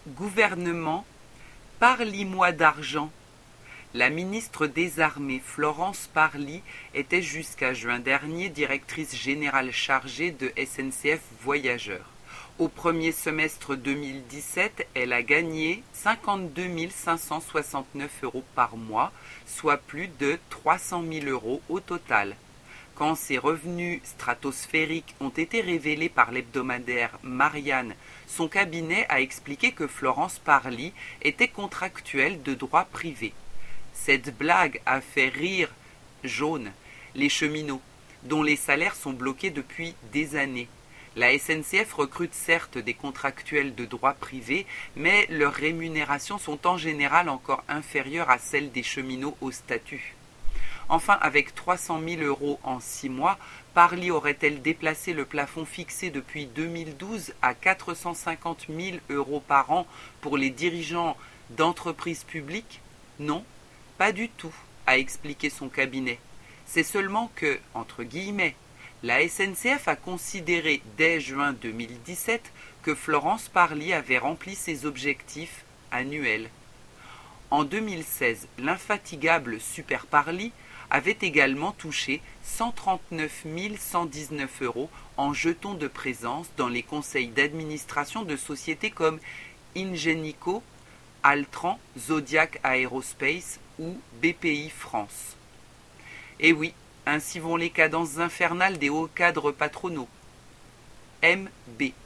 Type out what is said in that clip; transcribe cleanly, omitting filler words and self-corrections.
Gouvernement, parlis-moi d'argent. La ministre des Armées Florence Parly était jusqu'à juin dernier directrice générale chargée de SNCF Voyageurs. Au premier semestre 2017, elle a gagné 52 569 € par mois, soit plus de 300 000 € au total. Quand ses revenus stratosphériques ont été révélés par l'hebdomadaire Marianne, son cabinet a expliqué que Florence Parly était contractuelle de droit privé. Cette blague a fait rire jaune les cheminots, dont les salaires sont bloqués depuis des années. La SNCF recrute certes des contractuels de droit privé, mais leurs rémunérations sont en général encore inférieures à celles des cheminots au statut. Enfin, avec 300 000 € en 6 mois, Parly aurait-elle déplacé le plafond fixé depuis 2012 à 450 000 € par an pour les dirigeants d'entreprises publiques? Non, pas du tout, a expliqué son cabinet. C'est seulement que, entre guillemets, la SNCF a considéré dès juin 2017 que Florence Parly avait rempli ses objectifs annuels. En 2016, l'infatigable Super Parly avait également touché 139 119 € en jetons de présence dans les conseils d'administration de sociétés comme Ingenico, Altran, Zodiac Aerospace ou BPI France. Et oui, ainsi vont les cadences infernales des hauts cadres patronaux. MB.